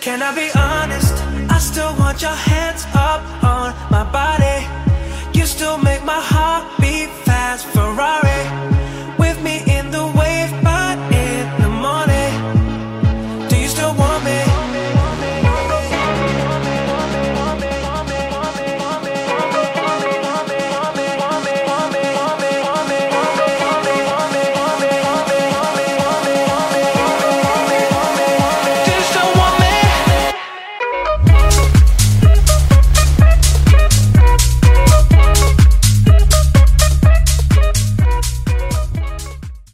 Can I be honest? I still want your hands up on my body. You still make my heart beat fast, Ferrari.